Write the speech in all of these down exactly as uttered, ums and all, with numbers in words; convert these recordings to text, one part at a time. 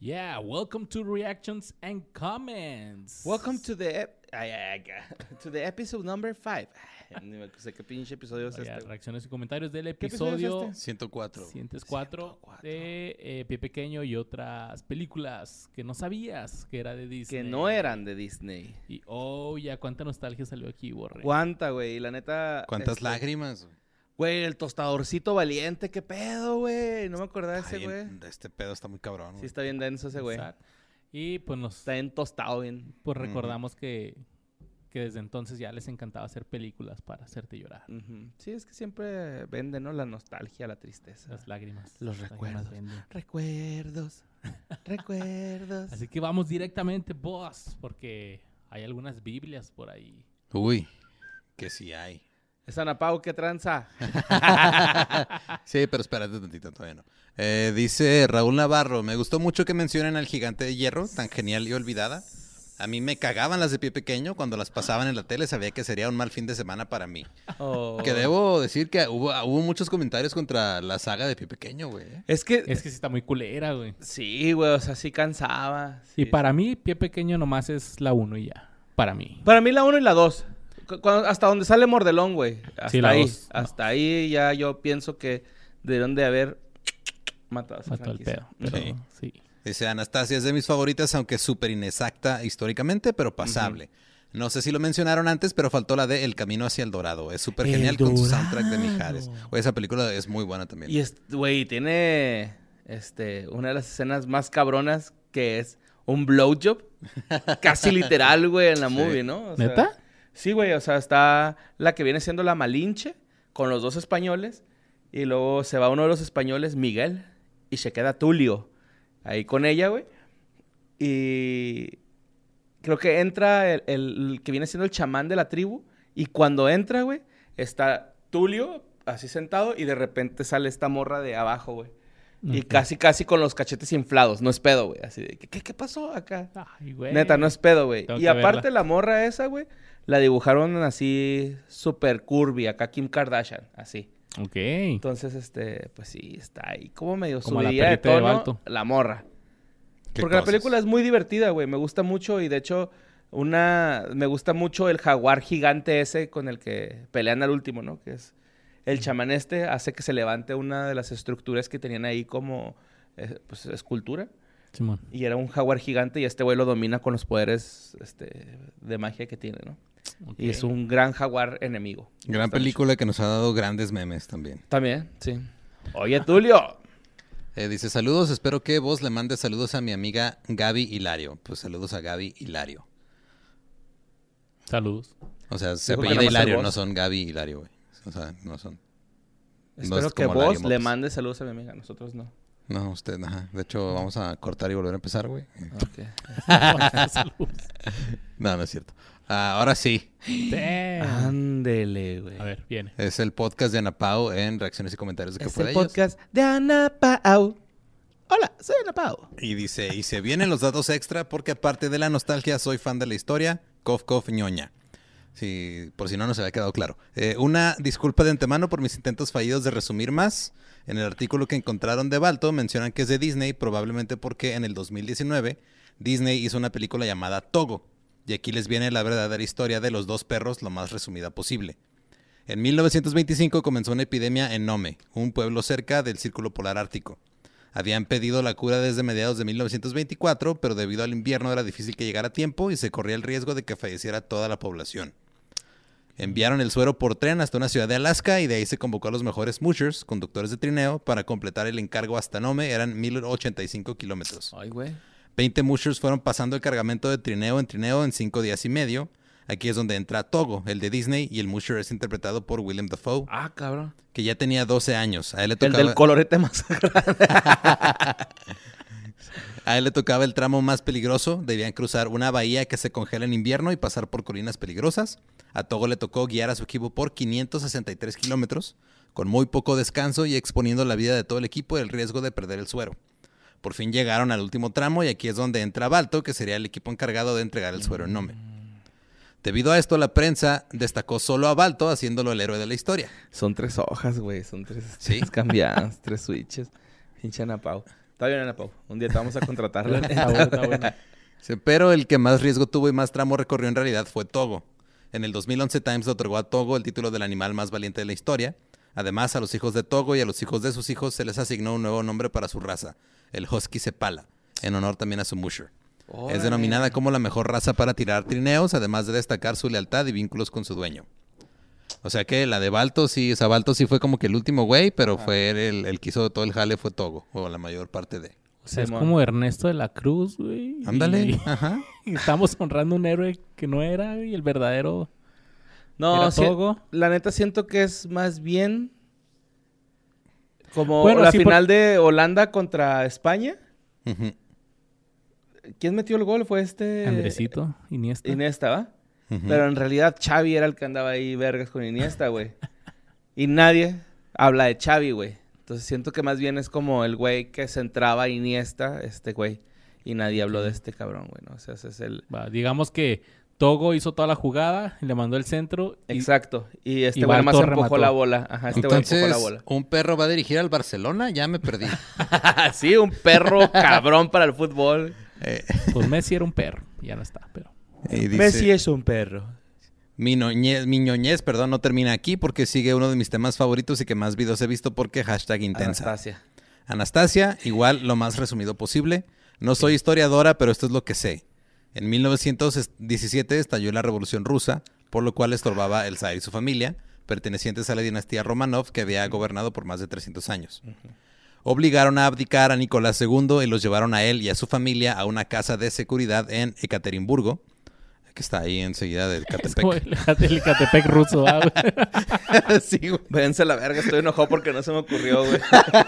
Yeah, welcome to Reactions and Comments. Welcome to the ep- ay, ay, ay, to the episode number five. Ni me sé qué pinche episodio es Vaya, este. reacciones y comentarios del ¿Qué episodio es episodio este? ciento cuatro. ciento cuatro de eh, Pie Pequeño y otras películas que no sabías que era de Disney. Que no eran de Disney. Y oh, ya cuánta nostalgia salió aquí, Borre. ¿Cuánta, güey? La neta... ¿Cuántas este, lágrimas? Güey, el tostadorcito valiente. ¿Qué pedo, güey? No me acordaba de ese, Ay, güey. Este pedo está muy cabrón. Sí, güey. está bien denso ese, güey. Exacto. Y pues nos Está bien tostado, bien. pues recordamos que, que desde entonces ya les encantaba hacer películas para hacerte llorar. Ujú. Sí, es que siempre vende, ¿no? La nostalgia, la tristeza. Las lágrimas. Los Las recuerdos. lágrimas venden. Recuerdos. Recuerdos. Así que vamos directamente, boss, porque hay algunas Biblias por ahí. Uy, que sí hay. Es Ana Pau, ¿qué tranza? Sí, pero espérate tantito, todavía no. Eh, dice Raúl Navarro, me gustó mucho que mencionen al Gigante de Hierro, tan genial y olvidada. A mí me cagaban las de Pie Pequeño, cuando las pasaban en la tele sabía que sería un mal fin de semana para mí. Oh. Que debo decir que hubo, hubo muchos comentarios contra la saga de Pie Pequeño, güey. Es que... Es que sí está muy culera, güey. Sí, güey, o sea, sí cansaba. Y sí. para mí, Pie Pequeño nomás es la uno y ya. Para mí. Para mí la uno y la dos. Hasta donde sale Mordelón, güey. Hasta Sí, la ahí. dos, no. Hasta ahí ya yo pienso que debieron de haber matado a esa Mató el franquicia. pedo. Pero, Sí. sí. Dice Anastasia, es de mis favoritas, aunque súper inexacta históricamente, pero pasable. No sé si lo mencionaron antes, pero faltó la de El Camino hacia el Dorado. Es súper El genial con su soundtrack de Dorado. Mijares. Güey, esa película es muy buena también. Y, es- güey, tiene este, una de las escenas más cabronas que es un blowjob. Casi literal, güey, en la Sí. movie, ¿no? O sea, ¿Neta? sí, güey, o sea, está la que viene siendo la Malinche con los dos españoles y luego se va uno de los españoles, Miguel, y se queda Tulio ahí con ella, güey. Y creo que entra el, el- el que viene siendo el chamán de la tribu y cuando entra, güey, está Tulio así sentado y de repente sale esta morra de abajo, güey. Y Ok. casi, casi con los cachetes inflados. No es pedo, güey. Así de, ¿qué, qué pasó acá? Ay, güey. Neta, no es pedo, güey. Tengo Y que aparte verla. la morra esa, güey, la dibujaron así súper curvy, acá Kim Kardashian, así. Ok. Entonces, este, pues sí, está ahí como medio Como la subidilla de perrita de tono, Balto. la morra. ¿Qué Porque la cosas? película es muy divertida, güey. Me gusta mucho y de hecho, una... Me gusta mucho el jaguar gigante ese con el que pelean al último, ¿no? Que es... El chamán este hace que se levante una de las estructuras que tenían ahí como... eh, pues escultura. Simón. Y era un jaguar gigante y este güey lo domina con los poderes este, de magia que tiene, ¿no? Ok. Y es un gran jaguar enemigo. Me Gran gusta película que nos ha dado grandes memes también. mucho. También, sí. Oye, Tulio. Eh, dice, saludos, espero que vos le mandes saludos a mi amiga Gaby Hilario. Pues saludos a Gaby Hilario. Saludos. O sea, se Dijo que apellida nomás el Hilario, vos. no son Gaby Hilario, güey. O sea, no son. Espero es que como vos Lario le Mopes. mandes saludos a mi amiga. Nosotros no. No, usted, ajá. De hecho, vamos a cortar y volver a empezar, güey. Ok. Saludos. No, no es cierto. Ah, ahora sí. Damn. Ándele, güey. A ver, viene. Es el podcast de Ana Pau en reacciones y comentarios de que Es fue el de ellos. podcast de Ana Pau. Hola, soy Ana Pau. Y dice, y se vienen los datos extra porque aparte de la nostalgia soy fan de la historia, cof cof ñoña. Sí, por si no nos había quedado claro. Eh, una disculpa de antemano por mis intentos fallidos de resumir más. En el artículo que encontraron de Balto mencionan que es de Disney, probablemente porque en el dos mil diecinueve Disney hizo una película llamada Togo. Y aquí les viene la verdadera historia de los dos perros lo más resumida posible. En mil novecientos veinticinco comenzó una epidemia en Nome, un pueblo cerca del Círculo Polar Ártico. Habían pedido la cura desde mediados de mil novecientos veinticuatro, pero debido al invierno era difícil que llegara a tiempo y se corría el riesgo de que falleciera toda la población. Enviaron el suero por tren hasta una ciudad de Alaska y de ahí se convocó a los mejores mushers, conductores de trineo, para completar el encargo hasta Nome. Eran mil ochenta y cinco kilómetros. Ay, güey. veinte mushers fueron pasando el cargamento de trineo en trineo en cinco días y medio. Aquí es donde entra Togo, el de Disney, y el musher es interpretado por Willem Dafoe, Ah, cabrón. que ya tenía doce años. A él le El tocaba... del colorete más grande. A él le tocaba el tramo más peligroso. Debían cruzar una bahía que se congela en invierno y pasar por colinas peligrosas. A Togo le tocó guiar a su equipo por quinientos sesenta y tres kilómetros, con muy poco descanso y exponiendo la vida de todo el equipo y el riesgo de perder el suero. Por fin llegaron al último tramo y aquí es donde entra Balto, que sería el equipo encargado de entregar el suero en Nome. Debido a esto, la prensa destacó solo a Balto, haciéndolo el héroe de la historia. Son tres hojas, güey. Son tres, Sí. tres cambiadas, tres switches. Pinche Ana Pau. Está bien, Ana Pau. Un día te vamos a contratar. Está bueno, está bueno. Sí, pero el que más riesgo tuvo y más tramo recorrió en realidad fue Togo. En el dos mil once Times le otorgó a Togo el título del animal más valiente de la historia. Además, a los hijos de Togo y a los hijos de sus hijos se les asignó un nuevo nombre para su raza, el Husky Sepala, en honor también a su musher. Órale. Es denominada como la mejor raza para tirar trineos, además de destacar su lealtad y vínculos con su dueño. O sea que la de Balto sí, o sea, Balto sí fue como que el último güey, pero Ah. fue el, el que hizo todo el jale fue Togo, o la mayor parte de. O sea, es Simón. como Ernesto de la Cruz, güey. Ándale, Y- ajá. y estamos honrando un héroe que no era, y el verdadero No, era sí, Togo. la neta siento que es más bien como Bueno, la sí, por- final de Holanda contra España. Ujú, ¿Quién metió el gol? Fue este... Andresito, Iniesta. Iniesta, ¿va? ujú. Pero en realidad Xavi era el que andaba ahí vergas con Iniesta, güey. Y nadie habla de Xavi, güey. Entonces siento que más bien es como el güey que centraba a Iniesta, este güey. Y nadie habló de este cabrón, güey, ¿no? O sea, ese es el... Va, digamos que Togo hizo toda la jugada, le mandó el centro. Y Exacto. Y este y güey más Balto empujó remató. la bola. Ajá, este güey empujó la Entonces, bola. ¿un perro va a dirigir al Barcelona? Ya me perdí. Sí, un perro cabrón para el fútbol. Eh, pues Messi era un perro. Ya no está, pero... y dice, Messi es un perro. Mi, noñez, mi ñoñez, perdón, no termina aquí porque sigue uno de mis temas favoritos y que más videos he visto porque hashtag intensa. Anastasia. Anastasia, igual lo más resumido posible. No soy historiadora, pero esto es lo que sé. En mil novecientos diecisiete estalló la Revolución Rusa, por lo cual estorbaba el zar y su familia, pertenecientes a la dinastía Romanov, que había gobernado por más de trescientos años. Obligaron a abdicar a Nicolás segundo y los llevaron a él y a su familia a una casa de seguridad en Ekaterimburgo, que está ahí enseguida del Es como Catepec. el, el Catepec ruso, ah, güey. Sí, güey. Véanse la verga, estoy enojado porque no se me ocurrió, güey.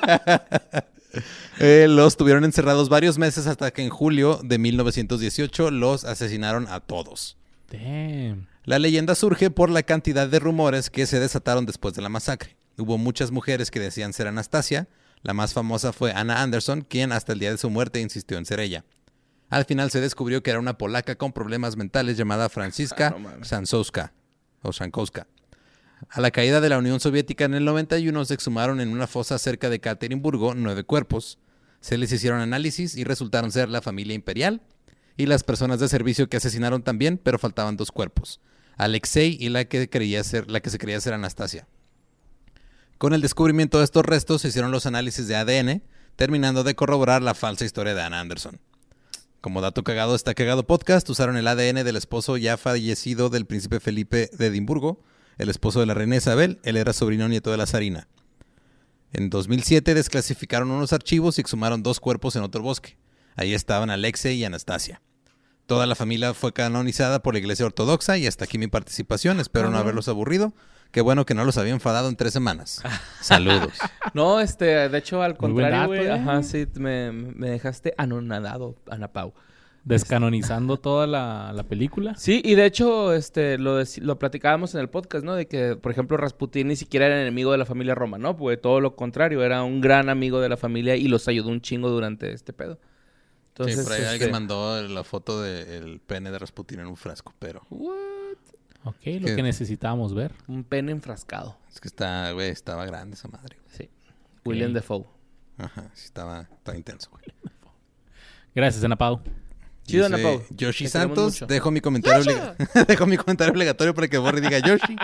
Eh, los tuvieron encerrados varios meses hasta que en julio de mil novecientos dieciocho los asesinaron a todos. Damn. La leyenda surge por la cantidad de rumores que se desataron después de la masacre. Hubo muchas mujeres que decían ser Anastasia. La más famosa fue Anna Anderson, quien hasta el día de su muerte insistió en ser ella. Al final se descubrió que era una polaca con problemas mentales llamada Franziska Ah, no mames. Sansowska, o Sankowska. A la caída de la Unión Soviética en el noventa y uno se exhumaron en una fosa cerca de Ekaterimburgo nueve cuerpos. Se les hicieron análisis y resultaron ser la familia imperial y las personas de servicio que asesinaron también, pero faltaban dos cuerpos. Alexei y la que, creía ser, la que se creía ser Anastasia. Con el descubrimiento de estos restos se hicieron los análisis de A D N, terminando de corroborar la falsa historia de Anna Anderson. Como dato cagado de Está Cagado Podcast, usaron el A D N del esposo ya fallecido del príncipe Felipe de Edimburgo, el esposo de la reina Isabel. Él era sobrino nieto de la zarina. En dos mil siete desclasificaron unos archivos y exhumaron dos cuerpos en otro bosque. Ahí estaban Alexei y Anastasia. Toda la familia fue canonizada por la Iglesia Ortodoxa y hasta aquí mi participación. Espero no haberlos aburrido. Qué bueno que no los había enfadado en tres semanas. Saludos. No, este, de hecho, al Muy buen contrario, dato, güey. eh. Ajá, sí, me, me dejaste anonadado, Ana Pau. Descanonizando toda la, la película. Sí, y de hecho, este, lo, dec- lo platicábamos en el podcast, ¿no? De que, por ejemplo, Rasputín ni siquiera era enemigo de la familia Romanov, güey. Todo lo contrario, era un gran amigo de la familia y los ayudó un chingo durante este pedo. Entonces, sí, por ahí este, alguien mandó la foto del pene de Rasputín en un frasco, pero what? Ok, lo ¿Qué? que necesitábamos ver. Un pene enfrascado. es que está, güey, estaba grande esa madre. Güey. Sí. William Defoe. Ajá, sí estaba, estaba intenso, güey. Gracias, Ana Pau. Chido, Dice Ana Pau. Yoshi Te queremos Santos, mucho. dejo mi comentario obliga- dejo mi comentario obligatorio para que borre y diga Yoshi.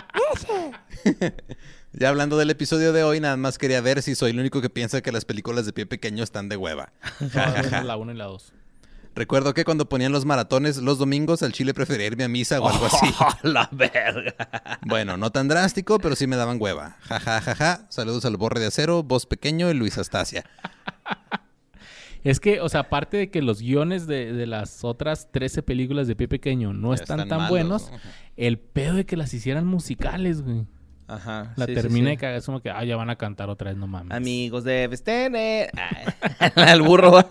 Ya hablando del episodio de hoy, nada más quería ver si soy el único que piensa que las películas de pie pequeño están de hueva. No, la uno y la dos. Recuerdo que cuando ponían los maratones los domingos, al chile prefería irme a misa o algo así. La verga. Bueno, no tan drástico, pero sí me daban hueva. Ja, ja, ja, ja. Saludos al Borre de Acero, Voz Pequeño y Luis Astasia. Es que, o sea, aparte de que los guiones de, de las otras trece películas de Pie Pequeño no Ya están, están tan malos, buenos, ¿no? el pedo de que las hicieran musicales, güey. Ajá. La sí, sí, termina sí. de cagar, es como que, ah, ya van a cantar otra vez, no mames. Amigos debes tener. Ay, el burro.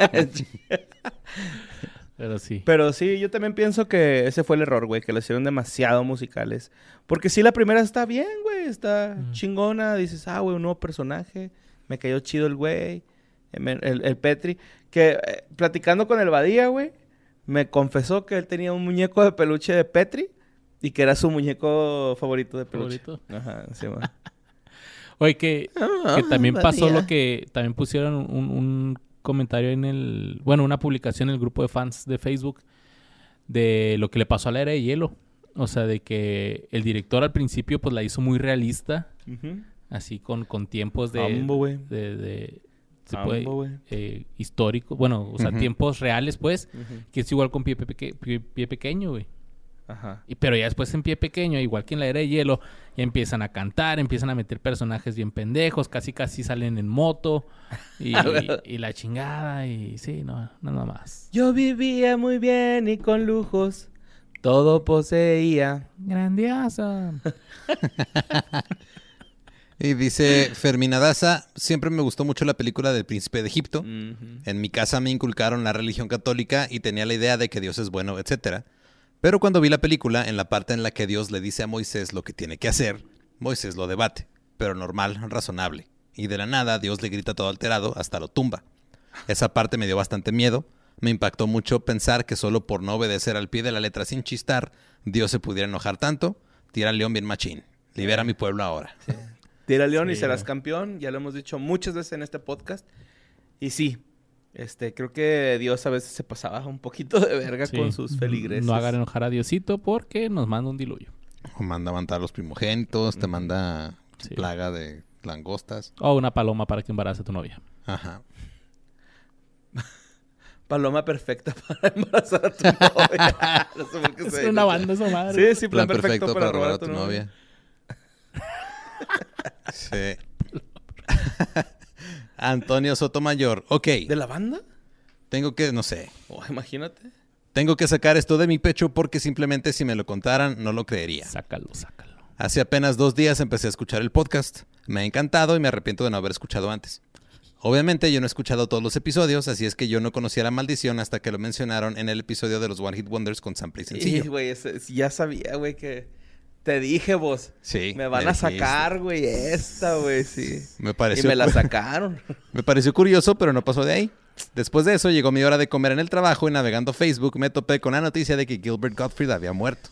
Pero sí. Pero sí, yo también pienso que ese fue el error, güey, que lo hicieron demasiado musicales. Porque sí, la primera está bien, güey, está Mm. chingona. Dices, ah, güey, un nuevo personaje. Me cayó chido el güey, el, el- el Petri. Que eh, platicando con el Badía, güey, me confesó que él tenía un muñeco de peluche de Petri y que era su muñeco favorito de peluche. Favorito. Ajá, sí, man. Oye, que, Ah, que también pasó Badía. lo que también pusieron un, un comentario en el... Bueno, una publicación en el grupo de fans de Facebook de lo que le pasó a la Era de Hielo. O sea, de que el director al principio pues la hizo muy realista. Ujú. Así con, con tiempos de... Ambo, güey. de, de se Ambo, puede, güey. eh, históricos. Bueno, o sea, Ujú. tiempos reales, pues. Ujú. Que es igual con Pie, Peque- Pie- Pie Pequeño, güey. Ajá. Y, pero ya después en Pie Pequeño, igual que en la Era de Hielo, ya empiezan a cantar, empiezan a meter personajes bien pendejos, casi casi salen en moto y, y la chingada y sí, no, nada más. Yo vivía muy bien y con lujos. Todo poseía. Grandioso. Y dice Fermina Daza, siempre me gustó mucho la película del Príncipe de Egipto. Ujú. En mi casa me inculcaron la religión católica y tenía la idea de que Dios es bueno, etcétera. Pero cuando vi la película, en la parte en la que Dios le dice a Moisés lo que tiene que hacer, Moisés lo debate, pero normal, razonable. Y de la nada, Dios le grita todo alterado, hasta lo tumba. Esa parte me dio bastante miedo. Me impactó mucho pensar que solo por no obedecer al pie de la letra sin chistar, Dios se pudiera enojar tanto. Tira al león bien machín. Libera a mi pueblo ahora. Sí. Tira al león y Sí, serás güey. campeón. Ya lo hemos dicho muchas veces en este podcast. Y sí, este, creo que Dios a veces se pasaba un poquito de verga Sí. con sus feligreses. No hagan enojar a Diosito porque nos manda un diluvio. O manda a matar a los primogénitos, te manda Sí. plaga de langostas. O una paloma para que embarace a tu novia. Ajá. Paloma perfecta para embarazar a tu novia. No sé por qué Es se una dice. banda esa madre. Sí, sí, plan, perfecto, para, robar a tu, novia. Sí. Antonio Sotomayor. Ok, ¿De la banda? tengo que, no sé, Oh, imagínate. tengo que sacar esto de mi pecho porque simplemente si me lo contaran no lo creería. Sácalo, sácalo. Hace apenas dos días empecé a escuchar el podcast. Me ha encantado y me arrepiento de no haber escuchado antes. Obviamente yo no he escuchado todos los episodios, así es que yo no conocía la maldición hasta que lo mencionaron en el episodio de los One Hit Wonders con sample y Sí, sencillo. güey, ese- ya sabía, güey, que... Te dije, vos. Sí, Me van me a dijiste. sacar, güey, esta, güey, sí. Me Y pareció, me la cu- sacaron. me pareció curioso, pero no pasó de ahí. Después de eso llegó mi hora de comer en el trabajo y navegando Facebook me topé con la noticia de que Gilbert Gottfried había muerto.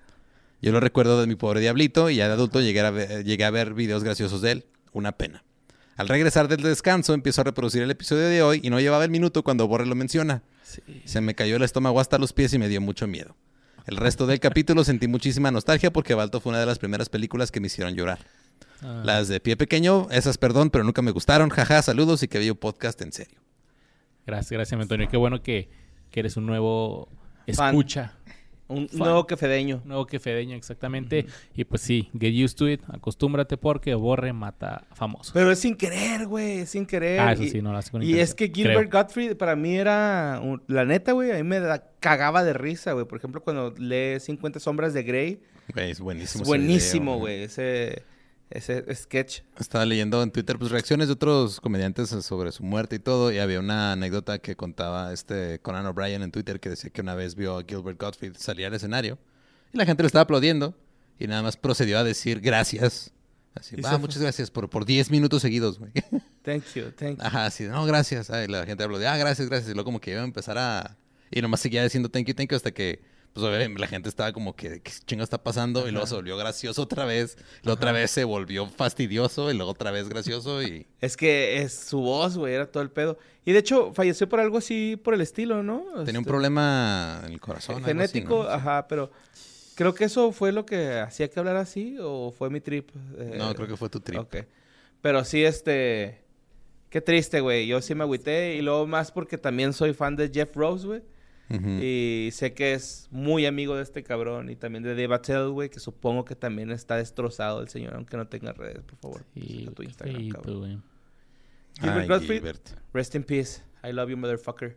Yo lo recuerdo de mi pobre diablito y ya de adulto llegué a ver, llegué a ver videos graciosos de él. Una pena. Al regresar del descanso empiezo a reproducir el episodio de hoy y no llevaba el minuto cuando Borre lo menciona. Sí. Se me cayó el estómago hasta los pies y me dio mucho miedo. El resto del capítulo sentí muchísima nostalgia porque Balto fue una de las primeras películas que me hicieron llorar. Ah, Las de Pie Pequeño, esas perdón, pero nunca me gustaron. Jaja, saludos y que bello podcast en serio. Gracias, gracias, mi Antonio. Qué bueno que, que eres un nuevo Fan. escucha. Un Fan. nuevo quefedeño. Un nuevo quefedeño, exactamente. Y pues sí, get used to it. Acostúmbrate porque Borre mata famosos. Pero es sin querer, güey, es sin querer. Ah, eso Y- sí, no lo hace con Y intención, es que Gilbert creo. Gottfried para mí era... un- La neta, güey, a mí me da- cagaba de risa, güey. Por ejemplo, cuando lee cincuenta sombras de Grey. Güey, es buenísimo. Es ese buenísimo, video, güey, ese, ese sketch. Estaba leyendo en Twitter pues reacciones de otros comediantes sobre su muerte y todo, y había una anécdota que contaba este Conan O'Brien en Twitter que decía que una vez vio a Gilbert Gottfried salir al escenario y la gente le estaba aplaudiendo y nada más procedió a decir gracias. Así, Y va, se muchas fue. gracias por, por diez minutos seguidos, güey. Thank you, thank you. Ajá, así, no, gracias. Ay, la gente aplaudió, ah, gracias, gracias. Y luego como que iba a empezar a... Y nomás seguía diciendo thank you, thank you hasta que... Pues obviamente la gente estaba como que, ¿qué chingo está pasando? Y luego Ajá. se volvió gracioso otra vez. La otra vez se volvió fastidioso y luego otra vez gracioso y... Es que es su voz, güey, era todo el pedo. Y de hecho, falleció por algo así, por el estilo, ¿no? Tenía un Este, problema en el corazón. algo así, genético, ¿no? ajá, pero creo que eso fue lo que hacía que hablara así, o fue mi trip. Eh, No, creo que fue tu trip. Ok. Pero sí, este... Qué triste, güey. Yo sí me agüité. Y luego más porque también soy fan de Jeff Rose, güey. Ujú. Y sé que es muy amigo de este cabrón. Y también de Dave Attell, güey. Que supongo que también está destrozado el señor. Aunque no tenga redes, por favor. Sí, Checa tu Instagram, feíto, cabrón. güey. Gilbert Ay, Gottfried. Gilbert. Rest in peace. I love you, motherfucker.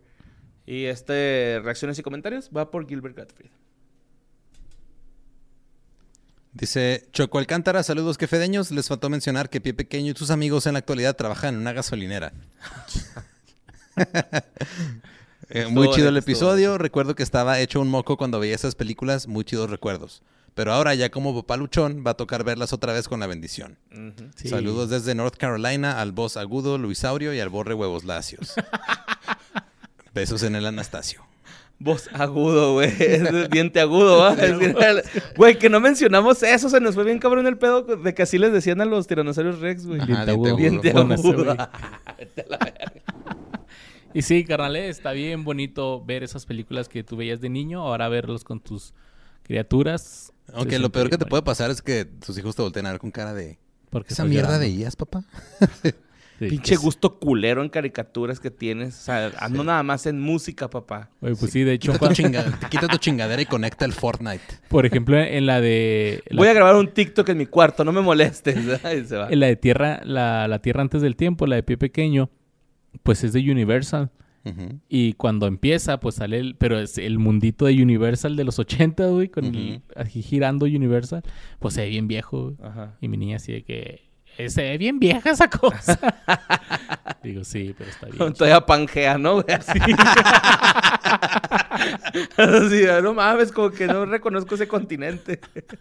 Y este... Reacciones y comentarios va por Gilbert Gottfried. Dice Choco Alcántara, saludos quefedeños. Les faltó mencionar que Pie Pequeño y sus amigos en la actualidad trabajan en una gasolinera. Eh, muy Estuvo chido el bonito, estuvo episodio. Recuerdo que estaba hecho un moco cuando veía esas películas. Muy chidos recuerdos. Pero ahora ya como papá luchón va a tocar verlas otra vez con la bendición. Ujú. Sí. Saludos desde North Carolina al boss agudo Luis Aurio y al borre huevos lacios. Besos en el Anastasio. Voz agudo, güey. Es diente agudo, ¿va? Es bien- Güey, que no mencionamos eso. Se nos fue bien cabrón el pedo de que así les decían a los tiranosaurios rex, güey. Ajá, Diente diente agudo. Diente Bueno, ese agudo. güey. Vete a la verga. Y sí, carnal, eh, está bien bonito ver esas películas que tú veías de niño, ahora verlos con tus criaturas. Aunque se lo siente peor que bien te puede bonito. pasar es que tus hijos te volteen a ver con cara de... Porque ¿Esa estás mierda llorando. veías, papá? Sí, Pinche pues, gusto culero en caricaturas que tienes. O sea, no nada más en música, papá. oye, pues sí, de hecho, Quita tu, cuando- chinga- quita tu chingadera y conecta el Fortnite. por ejemplo, en la de... la- Voy a grabar un TikTok en mi cuarto, no me molestes. Y se va. en la de Tierra, la, la Tierra antes del tiempo, la de Pie Pequeño, pues es de Universal. Ujú. Y cuando empieza, pues sale el... Pero es el mundito de Universal de los ochenta, güey, con el, Ujú. así girando Universal. Pues se ve bien viejo, güey. Ajá. Y mi niña así de que... "Eh, se ve bien vieja esa cosa". Digo, sí, pero está bien. Todavía Pangea, ¿no? güey? Así. Así, no mames, como que no reconozco ese continente.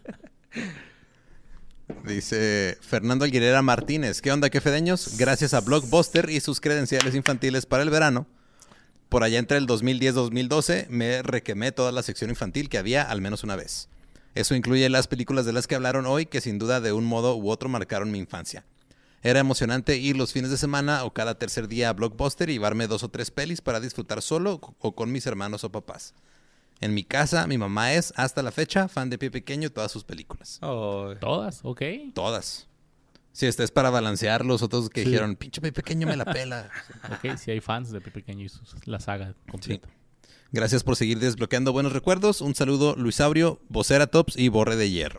Dice Fernando Aguilera Martínez. ¿Qué onda, qué fedeños? Gracias a Blockbuster y sus credenciales infantiles para el verano. Por allá entre el dos mil diez dos mil doce me requemé toda la sección infantil que había al menos una vez. Eso incluye las películas de las que hablaron hoy que sin duda de un modo u otro marcaron mi infancia. Era emocionante ir los fines de semana o cada tercer día a Blockbuster y llevarme dos o tres pelis para disfrutar solo o con mis hermanos o papás. En mi casa, mi mamá es, hasta la fecha, fan de Pie Pequeño y todas sus películas. Oh, Todas, ok. Todas. Si este es para balancear los otros que Sí. dijeron, pinche Pie Pequeño me la pela. Ok, si hay fans de Pie Pequeño y sus- la saga completa. Gracias por seguir desbloqueando buenos recuerdos. Un saludo, Luis Aurio, Vocera Tops y Borre de Hierro.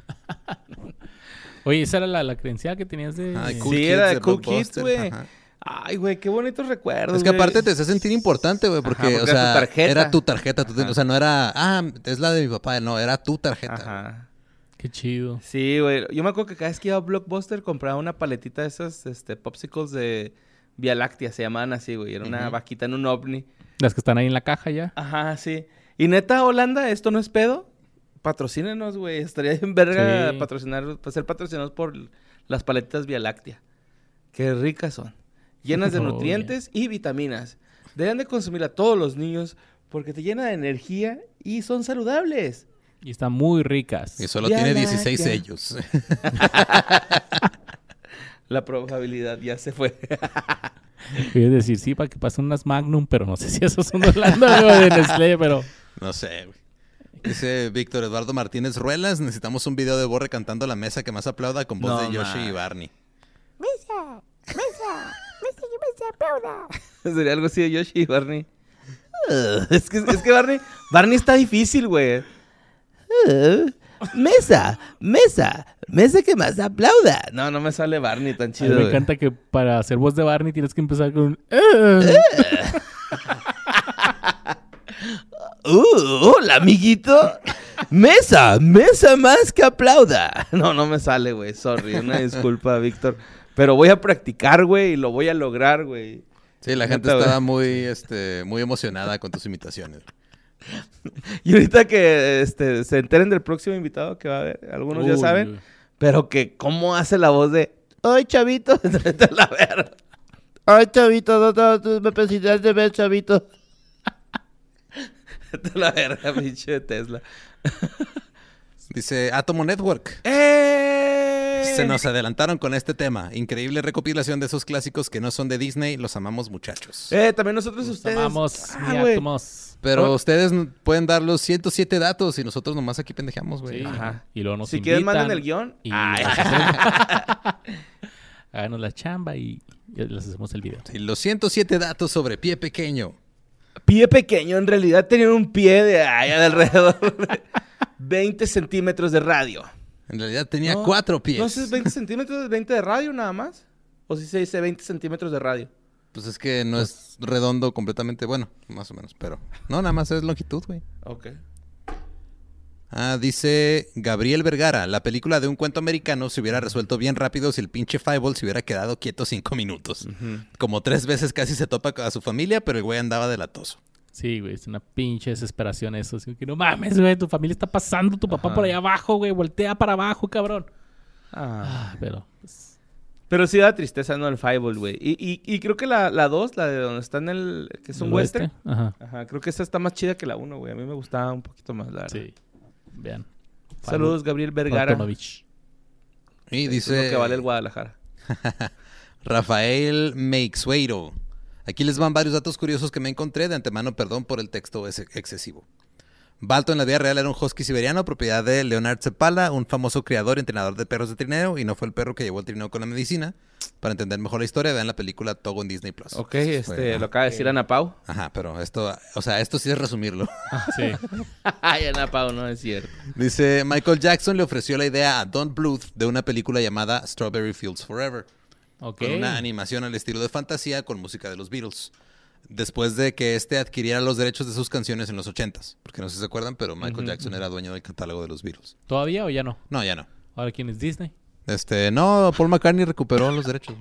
Oye, esa era la, la credencial que tenías de... Ah, Sí, era de Cool Blockbuster, Kids, güey. ajá. Ay, güey, qué bonitos recuerdos. Es que güey. aparte te hace sentir importante, güey, porque, Ajá, porque o sea, era tu tarjeta. era tu tarjeta. tú te- Ajá. o sea, no era, ah, es la de mi papá, no, era tu tarjeta. Ajá. Qué chido. Sí, güey. Yo me acuerdo que cada vez que iba a Blockbuster compraba una paletita de esas este, popsicles de Vía Láctea, se llamaban así, güey. Era una Ujú. vaquita en un ovni. Las que están ahí en la caja ya. Ajá, sí. Y neta, Holanda, ¿esto no es pedo? Patrocínenos, güey. Estaría bien verga Sí. patrocinar, pues, ser patrocinados por las paletitas Vía Láctea. Qué ricas son. Llenas de Oh, nutrientes y vitaminas. Deben de consumir a todos los niños porque te llena de energía y son saludables. Y están muy ricas. Y solo Vía tiene Láctea. dieciséis sellos. La probabilidad ya se fue. Quiero decir, sí, para que pasen unas Magnum, pero no sé si esos son de Holanda o de Nestlé, pero... No sé, güey. Dice Víctor Eduardo Martínez Ruelas, necesitamos un video de Borre cantando La Mesa que más aplauda con voz No, de Yoshi man. y Barney. Mesa, mesa, mesa que mesa aplauda. Sería algo así de Yoshi y Barney. Uh, es, que, es que Barney... Barney está difícil, güey. Uh, mesa, mesa, mesa que más aplauda. No, no me sale Barney tan A mí chido, me güey. encanta que para hacer voz de Barney tienes que empezar con... "Eh". Uh, hola, amiguito. Mesa, mesa más que aplauda. No, no me sale, güey. Sorry, una disculpa, Víctor. Pero voy a practicar, güey, y lo voy a lograr, güey. Sí, la gente Neta, güey. estaba muy, este, muy emocionada con tus imitaciones. Y ahorita que este, se enteren del próximo invitado que va a haber, algunos ya Uy, saben, uy. pero que cómo hace la voz de, ¡ay, chavito! Vete a la verga. ¡Ay, chavito! No, no, no, me presentaste ver, chavito. Vete a la verga, pinche Tesla. Dice Atomo Network. ¡Eh! Se nos adelantaron con este tema. Increíble recopilación de esos clásicos que no son de Disney. Los amamos, muchachos. Eh, también nosotros Nos ustedes. amamos, Ah, mi güey. átomos. Pero Oh. ustedes n- pueden dar los ciento siete datos y nosotros nomás aquí pendejamos, güey. Sí. Ajá. Y luego nos Si quieren, invitan manden el guión. y Ay. háganos la chamba y y les hacemos el video. Y los ciento siete datos sobre Pie Pequeño. Pie pequeño, en realidad tenía un pie de allá de alrededor de veinte centímetros de radio. En realidad tenía No, cuatro pies. No sé, ¿es veinte centímetros, veinte de radio nada más? ¿O si se dice veinte centímetros de radio? Pues es que no es redondo completamente, bueno, más o menos, pero... No, nada más es longitud, güey. Ok. Ah, dice Gabriel Vergara, la película de un cuento americano se hubiera resuelto bien rápido si el pinche Fireball se hubiera quedado quieto cinco minutos. Como tres veces casi se topa a su familia, pero el güey andaba delatoso. Sí, güey, es una pinche desesperación eso. Así que no mames, güey, tu familia está pasando, tu papá Ajá. por allá abajo, güey, voltea para abajo, cabrón. Ah. Ah, pero... pues, Pero sí da tristeza, ¿no? El Fireball, güey. Y, y, y creo que la, la dos, la de donde está en el... que es un ¿el western. oeste? Ajá, Ajá, creo que esa está más chida que la uno, güey. A mí me gustaba un poquito más, la verdad. sí. Vean. Saludos, Gabriel Vergara. Antonovich. Y Eso es lo dice que vale el Guadalajara. Rafael Meixueiro. Aquí les van varios datos curiosos que me encontré. De antemano, perdón por el texto ex- excesivo. Balto en la vida real era un husky siberiano, propiedad de Leonard Cepala, un famoso criador y entrenador de perros de trineo, y no fue el perro que llevó el trineo con la medicina. Para entender mejor la historia, vean la película Togo en Disney Plus. Ok, Eso este, fue- lo acaba de decir Ana Pau. Ajá, pero esto, o sea, esto sí es resumirlo. Sí. Ay, Ana Pau, no es cierto. Dice, Michael Jackson le ofreció la idea a Don Bluth de una película llamada Strawberry Fields Forever, Ok. con una animación al estilo de fantasía con música de los Beatles. Después de que este adquiriera los derechos de sus canciones en los ochentas. Porque no sé si se acuerdan, pero Michael Ujú, Jackson era dueño del catálogo de los Beatles. ¿Todavía o ya no? No, ya no. Ahora, ¿quién es Disney? Este, no, Paul McCartney recuperó los derechos.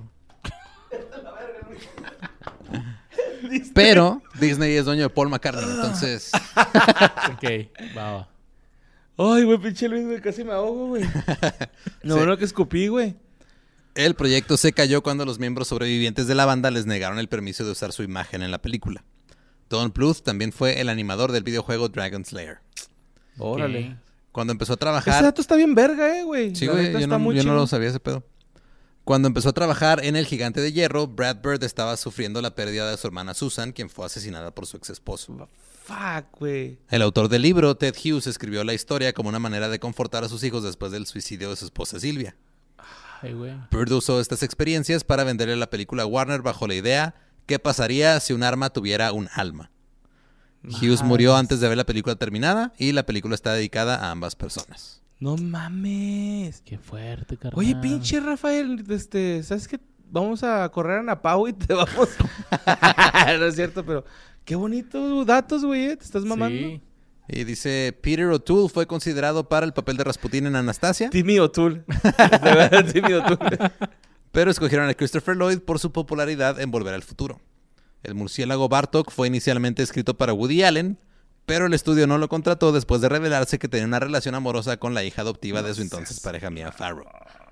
Pero Disney es dueño de Paul McCartney, entonces... Ok, va, va. Ay, güey, pinche Luis, güey, casi me ahogo, güey. No, Sí. no, que escupí, güey. El proyecto se cayó cuando los miembros sobrevivientes de la banda les negaron el permiso de usar su imagen en la película. Don Bluth también fue el animador del videojuego Dragon Slayer. Órale. Cuando empezó a Ese trabajar... dato está bien verga, eh, güey. Sí, La güey, neta yo, está no, muy yo no chido. lo sabía ese pedo. Cuando empezó a trabajar en El Gigante de Hierro, Brad Bird estaba sufriendo la pérdida de su hermana Susan, quien fue asesinada por su ex esposo. Fuck, güey. El autor del libro, Ted Hughes, escribió la historia como una manera de confortar a sus hijos después del suicidio de su esposa Silvia. Ay, güey. Bird usó estas experiencias para venderle la película a Warner bajo la idea ¿qué pasaría si un arma tuviera un alma? Hughes murió antes de ver la película terminada y la película está dedicada a ambas personas. No mames. Qué fuerte, carnal. Oye, pinche Rafael, este, ¿sabes qué? Vamos a correr a Ana Pau y te vamos... No es cierto, pero... Qué bonitos datos, güey, ¿eh? ¿Te estás mamando? Sí. Y dice, Peter O'Toole fue considerado para el papel de Rasputín en Anastasia, Timmy O'Toole. De verdad, Timmy O'Toole. pero escogieron a Christopher Lloyd por su popularidad en Volver al Futuro. El murciélago Bartok fue inicialmente escrito para Woody Allen, pero el estudio no lo contrató después de revelarse que tenía una relación amorosa con la hija adoptiva de su entonces pareja Mia Farrow.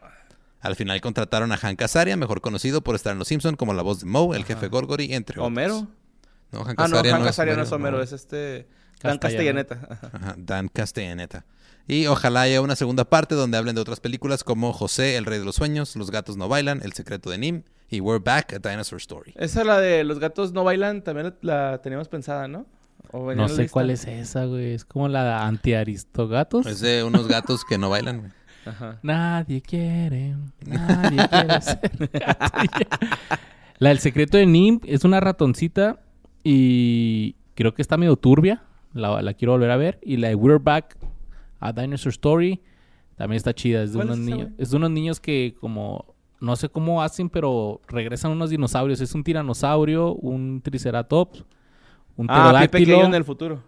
Al final contrataron a Hank Azaria, mejor conocido por estar en Los Simpson como la voz de Moe, el jefe Gorgory, entre otros. ¿Homero? No, Hank Ah, no, Azaria Hank no Azaria no es es Homero, no. es este... Dan Castellaneta. Castellaneta. Ajá. Ajá, Dan Castellaneta. Y ojalá haya una segunda parte donde hablen de otras películas como José, el rey de los sueños, Los gatos no bailan, El secreto de Nim y We're Back, a Dinosaur Story. Esa la de Los gatos no bailan, también la, la teníamos pensada, ¿no? ¿O venía No en la sé lista? cuál es esa, güey. Es como la anti-aristogatos. Es de unos gatos que no bailan, güey. Ajá. Nadie quiere, nadie quiere ser gato. La del secreto de Nim es una ratoncita y creo que está medio turbia. La, la quiero volver a ver. Y la de We're Back, a Dinosaur Story, también está chida. Es de ¿Cuál unos es esa, niños, güey? es de unos niños que como no sé cómo hacen, pero regresan unos dinosaurios. Es un tiranosaurio, un triceratops, un Ah, Pi pequeño pterodáctilo en el futuro.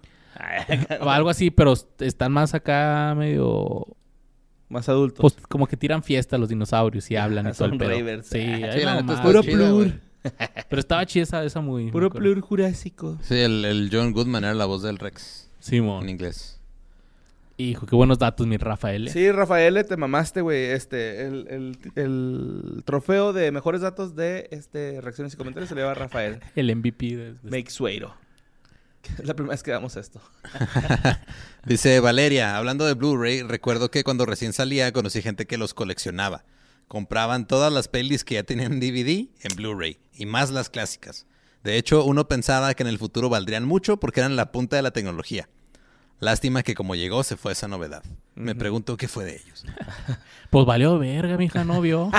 o algo así, pero están más acá medio Más adultos. pues como que tiran fiesta los dinosaurios y hablan y todo Son el pedo. ravers. Sí, Sí, ay, la no, neta más. está Puro chida, plur. güey. Pero estaba chida esa, esa muy... me Puro acuerdo. plur jurásico. Sí, el, el John Goodman era la voz del Rex Simón. en inglés. Hijo, qué buenos datos, mi Rafael. ¿eh? Sí, Rafael, te mamaste, güey. Este, el, el, el trofeo de mejores datos de este reacciones y comentarios se le va a Rafael. El M V P de... de- Make Sueiro. Es la primera vez que damos esto. Dice Valeria, hablando de Blu-ray, recuerdo que cuando recién salía conocí gente que los coleccionaba. Compraban todas las pelis que ya tenían D V D en Blu-ray y más las clásicas. De hecho, uno pensaba que en el futuro valdrían mucho porque eran la punta de la tecnología. Lástima que como llegó se fue esa novedad. Me Ujú. pregunto qué fue de ellos. Pues valió verga, mija, no vio.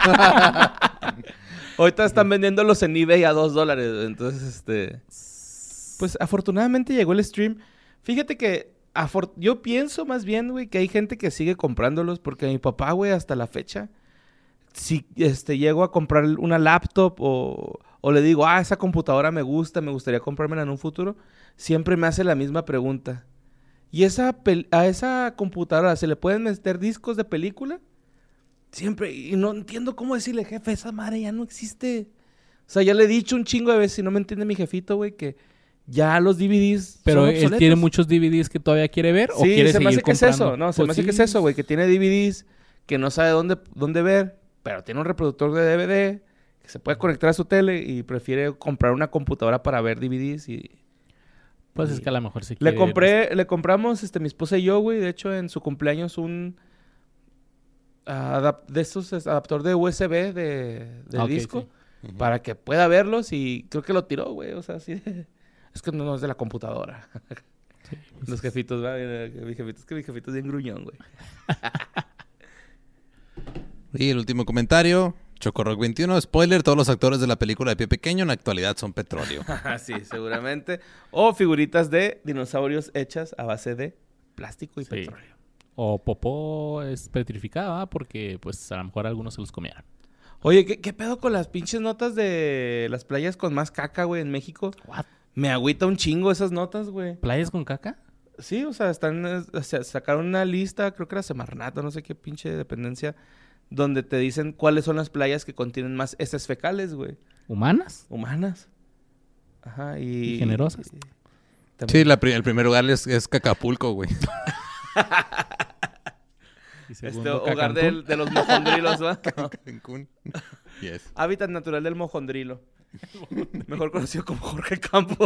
Ahorita están vendiéndolos en eBay a dos dólares. Entonces, este... Pues afortunadamente llegó el stream. Fíjate que afor- yo pienso más bien, güey, que hay gente que sigue comprándolos porque mi papá, güey, hasta la fecha, si este, llego a comprar una laptop o, o le digo, ah, esa computadora me gusta, me gustaría comprármela en un futuro, siempre me hace la misma pregunta. ¿Y esa pel- a esa computadora se le pueden meter discos de película? Siempre, y no entiendo cómo decirle, jefe, esa madre ya no existe. O sea, ya le he dicho un chingo de veces, y no me entiende mi jefito, güey, que ya los D V Ds Pero son él obsoletos. tiene muchos D V Ds que todavía quiere ver o Sí, quiere se me seguir hace que es comprando. eso. No, se Pues me hace sí. que es eso, güey, que tiene D V Ds, que no sabe dónde, dónde ver, pero tiene un reproductor de D V D, que se puede conectar a su tele y prefiere comprar una computadora para ver D V Ds y... Pues es que a lo mejor se Le quiere... compré, le compramos, este, mi esposa y yo, güey, de hecho, en su cumpleaños un... ah, adap- de estos es, adaptor de U S B de, de Ah, ok, disco. sí. Ujú. para que pueda verlos y creo que lo tiró, güey. O sea, sí. Es que no, no es de la computadora. Los jefitos, ¿va? Mi jefito, es que mi jefito es bien gruñón, güey. Y el último comentario. Chocorock veintiuno. Spoiler, todos los actores de la película de Pie Pequeño en la actualidad son petróleo. Sí, seguramente. O figuritas de dinosaurios hechas a base de plástico y Sí. petróleo. O popó es petrificada, ¿va? Porque pues a lo mejor algunos se los comieron. Oye, ¿qué, qué pedo con las pinches notas de las playas con más caca, güey, en México? What? Me agüita un chingo esas notas, güey. ¿Playas con caca? Sí, o sea, están, eh, o sea, sacaron una lista, creo que era Semarnat, o no sé qué pinche dependencia, donde te dicen cuáles son las playas que contienen más heces fecales, güey, ¿Humanas? humanas. Ajá, y... ¿Y generosas? y- también- Sí, la pri- el primer lugar es, es Cacapulco, güey. Y Este segundo, hogar Cacancún. del- de los mojondrilos, ¿va? Cancún. Yes. Hábitat natural del mojondrilo. Mejor conocido como Jorge Campo.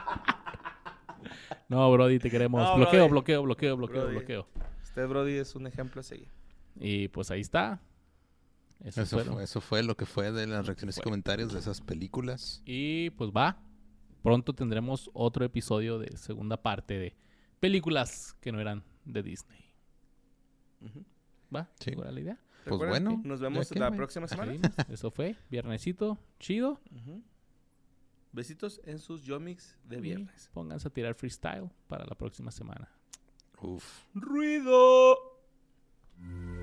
No, Brody, te queremos. No, bloqueo, Brody. bloqueo, bloqueo, bloqueo, Brody. bloqueo. Este Brody es un ejemplo a seguir. Y pues ahí está. Eso, Eso fueron. fue, eso fue lo que fue de las reacciones y Fue. comentarios de esas películas. Y pues va. Pronto tendremos otro episodio de segunda parte de películas que no eran de Disney. Ujú. ¿Va? Sí. ¿Segura la idea? Pues Recuerden bueno, que Nos vemos ya que, la güey. próxima semana. Sí, eso fue. Viernesito. Chido. Ujú. Besitos en sus yomix de Y viernes. pónganse a tirar freestyle para la próxima semana. Uf. Ruido.